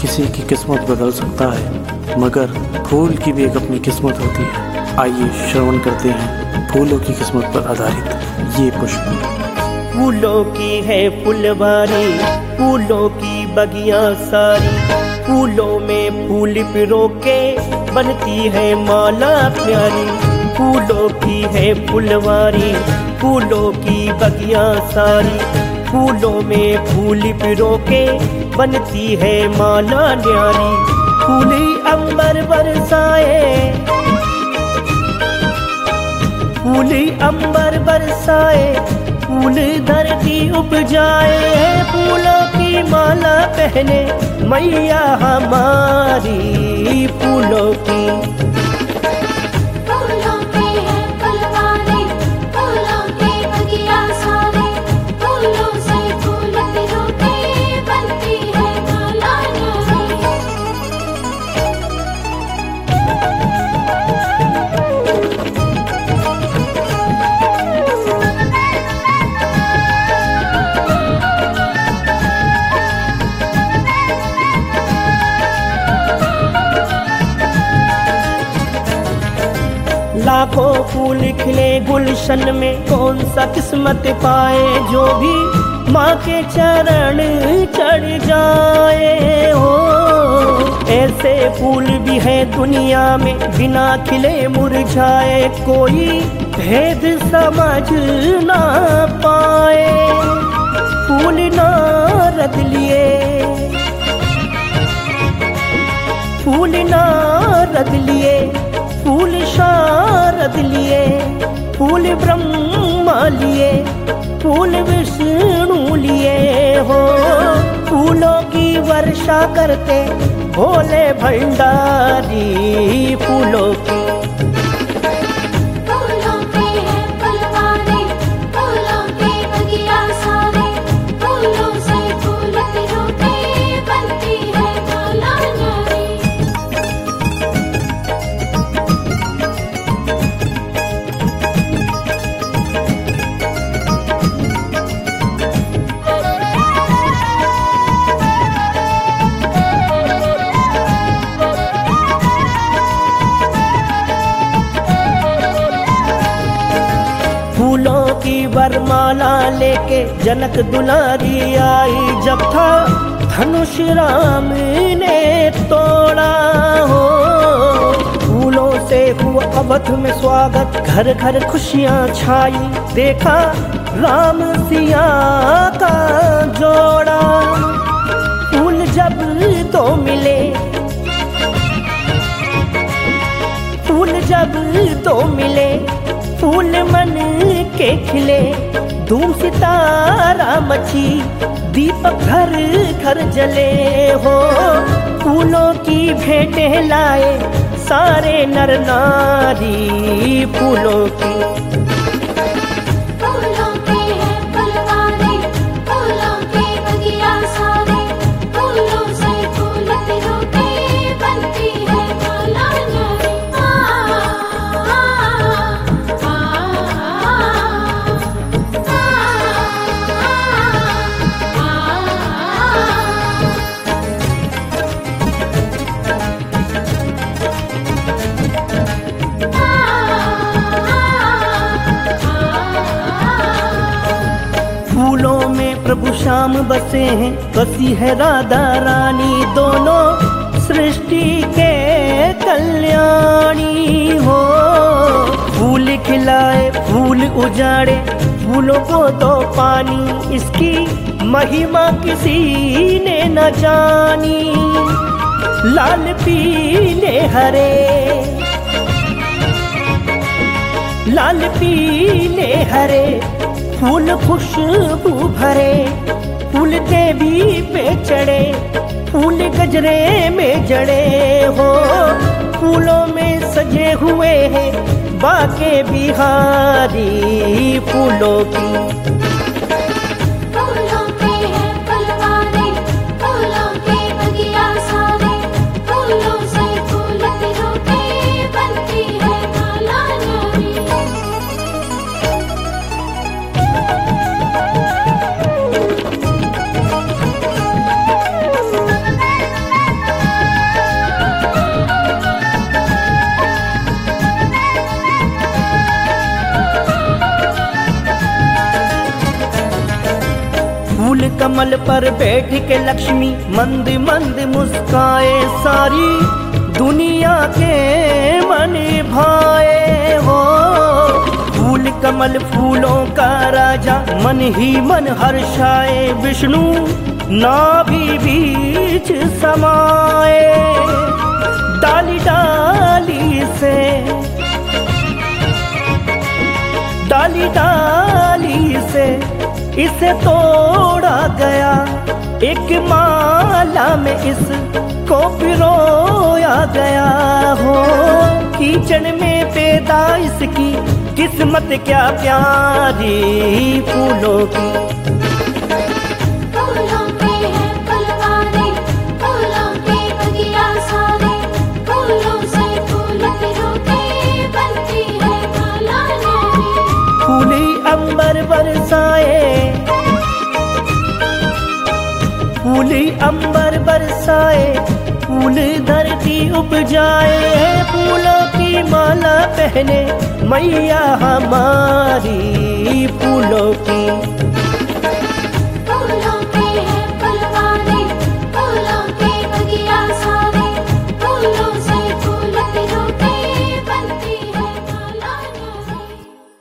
किसी की किस्मत बदल सकता है, मगर फूल की भी एक अपनी किस्मत होती है। आइए श्रवण करते हैं फूलों की किस्मत पर आधारित ये पुष्प। फूलों की है फुलवारी, फूलों की बगिया सारी, फूलों में फूल पिरो के बनती है माला प्यारी। फूलों की है फुलवारी, फूलों की बगिया सारी, फूलों में फूल पिरो के बनती है माला न्यारी। फूली अंबर बरसाए, फूली अंबर बरसाए, फूल धरती उपजाए, फूलों की माला पहने मैया हमारी। फूलों की है फुलवारी, फूलों की बगिया सारी, फूलों से फूल पिरो के बनती है माला न्यारी। लाखों फूल खिले गुलशन में, कौन सा किस्मत पाए जो भी माँ के चरण चढ़ जाए हो। ऐसे फूल भी है दुनिया में बिना खिले मुरझाए, कोई भेद समझ ना पाए। फूल नारद लिए, फूल नारद लिए, फूल शारद लिए, फूल ब्रह्मा लिए, फूल विष्णु लिए हो। फूलों की वर्षा करते भोले भंडारी। फूलों की है फुलवारी, फूलों की बगिया सारी, फूलों से फूल पिरो के बनती है माला न्यारी। फूलों की वरमाला लेके जनक दुलारी आई, जब था धनुष राम ने तोड़ा हो। फूलों से हुआ अवध में स्वागत, घर घर खुशियां छाई, देखा राम सिया का जोड़ा। फूल जब तो मिले, फूल जब तो मिले, फूल मन के खिले, धूम सितारा मची, दीपक घर घर जले हो। फूलों की भेंटें लाए सारे नर नारी। फूलों की है फुलवारी, फूलों की बगिया सारी, फूलों से फूल पिरो के बनती है माला न्यारी। फूलों में प्रभु श्याम बसे हैं, बसी है राधा रानी, दोनों सृष्टि के कल्याणी हो। फूल खिलाए फूल उजाड़े, फूलों को दो पानी, इसकी महिमा किसी ने न जानी। लाल पीले हरे, लाल पीले हरे, फूल खुशबू भरे, फूल देवी पे चढ़े, फूल गजरे में जड़े हो। फूलों में सजे हुए हैं बाके बिहारी। फूलों की है फुलवारी, फूलों की बगिया सारी, फूलों से फूल पिरो के बनती है माला न्यारी। फूल कमल पर बैठ के लक्ष्मी मंद मंद मुस्काए, सारी दुनिया के मन भाए हो। फूल कमल फूलों का राजा मन ही मन हर्षाए, विष्णु नाभि बीच समाए। डाली डाली से डाली डाली से इसे तोड़ा गया, एक माला में इसको पिरोया गया हो। कीचड़ में पैदा इसकी किस्मत क्या प्यारी, फूलों की फूलों के हैं फुलवारी, फूलों के बगिया सारे, फूलों से फूल पिरो के बनती है माला न्यारी। फूली अंबर बरसाए, फूली अंबर बरसाए, फूल धरती उपजाए। फूलों की माला पहने मैया हमारी।